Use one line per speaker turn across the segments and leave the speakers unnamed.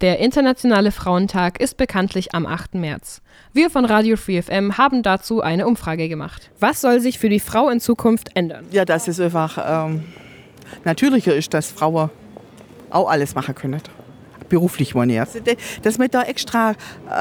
Der Internationale Frauentag ist bekanntlich am 8. März. Wir von Radio Free FM haben dazu eine Umfrage gemacht. Was soll sich für die Frau in Zukunft ändern?
Ja, dass es einfach natürlicher ist, dass Frauen auch alles machen können. Beruflich meine ich. Also, dass man da extra,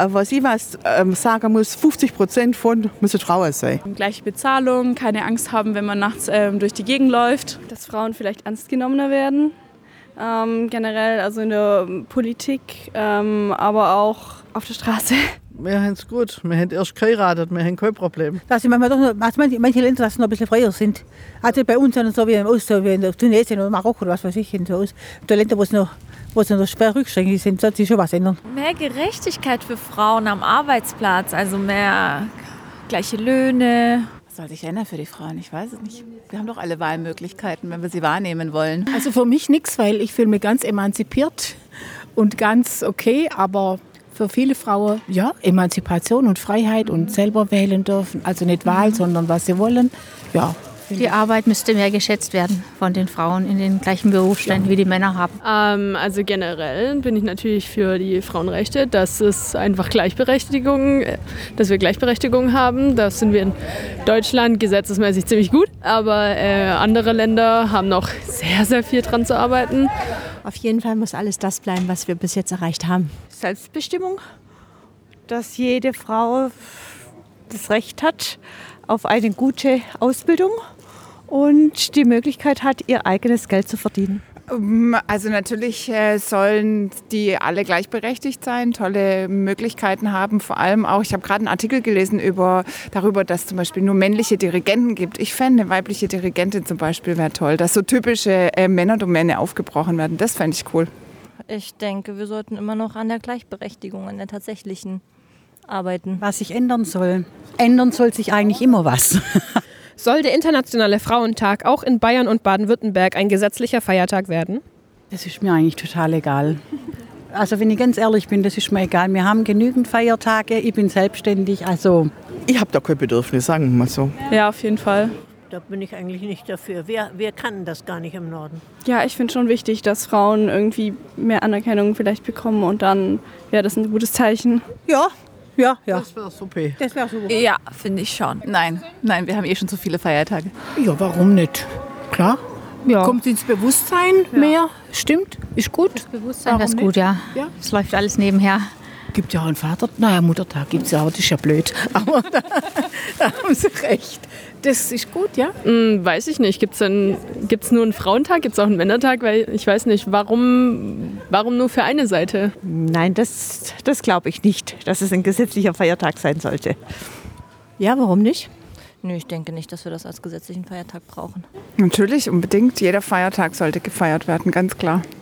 sagen muss, 50% von müssen Frauen sein.
Gleiche Bezahlung, keine Angst haben, wenn man nachts durch die Gegend läuft. Dass Frauen vielleicht ernst genommener werden. Generell, also in der Politik, aber auch auf der Straße.
Wir haben es gut. Wir haben erst geheiratet, wir haben kein Problem.
Dass manche Länder noch ein bisschen freier sind. Also bei uns so wie im Osten, so wie in Tunesien oder Marokko oder was weiß ich. In so Länder, wo es noch schwer rückständig sind, sollte sich schon was ändern.
Mehr Gerechtigkeit für Frauen am Arbeitsplatz, also mehr gleiche Löhne.
Was soll sich ändern für die Frauen? Ich weiß es nicht. Wir haben doch alle Wahlmöglichkeiten, wenn wir sie wahrnehmen wollen.
Also für mich nichts, weil ich fühle mich ganz emanzipiert und ganz okay, aber für viele Frauen, ja, Emanzipation und Freiheit und selber wählen dürfen. Also nicht Wahl, sondern was sie wollen. Ja.
Die Arbeit müsste mehr geschätzt werden von den Frauen in den gleichen Berufsständen, wie die Männer haben.
Also generell bin ich natürlich für die Frauenrechte, dass es einfach Gleichberechtigung, dass wir Gleichberechtigung haben. Das sind wir in Deutschland gesetzesmäßig ziemlich gut, aber andere Länder haben noch sehr, sehr viel dran zu arbeiten.
Auf jeden Fall muss alles das bleiben, was wir bis jetzt erreicht haben.
Selbstbestimmung, dass jede Frau das Recht hat auf eine gute Ausbildung und die Möglichkeit hat, ihr eigenes Geld zu verdienen.
Also natürlich sollen die alle gleichberechtigt sein, tolle Möglichkeiten haben. Vor allem auch, ich habe gerade einen Artikel gelesen darüber, dass es zum Beispiel nur männliche Dirigenten gibt. Ich fände, eine weibliche Dirigentin zum Beispiel wäre toll, dass so typische Männerdomäne aufgebrochen werden. Das fände ich cool.
Ich denke, wir sollten immer noch an der Gleichberechtigung, an der tatsächlichen arbeiten.
Was sich ändern soll. Ändern soll sich eigentlich immer was.
Soll der Internationale Frauentag auch in Bayern und Baden-Württemberg ein gesetzlicher Feiertag werden?
Das ist mir eigentlich total egal. Also wenn ich ganz ehrlich bin, das ist mir egal. Wir haben genügend Feiertage, ich bin selbstständig, also...
Ich habe da kein Bedürfnis, sagen wir mal so.
Ja, auf jeden Fall.
Da bin ich eigentlich nicht dafür. Wer kann das gar nicht im Norden?
Ja, ich finde schon wichtig, dass Frauen irgendwie mehr Anerkennung vielleicht bekommen und dann wäre das ein gutes Zeichen.
Ja.
Das wäre super.
Das wäre super.
Ja, finde ich schon.
Nein, wir haben schon zu viele Feiertage.
Ja, warum nicht? Klar. Ja. Kommt ins Bewusstsein mehr, stimmt, ist gut.
Das Bewusstsein wäre gut, ja. Es läuft alles nebenher.
Gibt ja auch einen Muttertag gibt es ja, aber das ist ja blöd. Aber da haben Sie recht. Das ist gut, ja?
Weiß ich nicht. Gibt's nur einen Frauentag? Gibt es auch einen Männertag? Weil ich weiß nicht, warum nur für eine Seite?
Nein, das glaube ich nicht, dass es ein gesetzlicher Feiertag sein sollte. Ja, warum nicht?
Nö, ich denke nicht, dass wir das als gesetzlichen Feiertag brauchen.
Natürlich, unbedingt. Jeder Feiertag sollte gefeiert werden, ganz klar.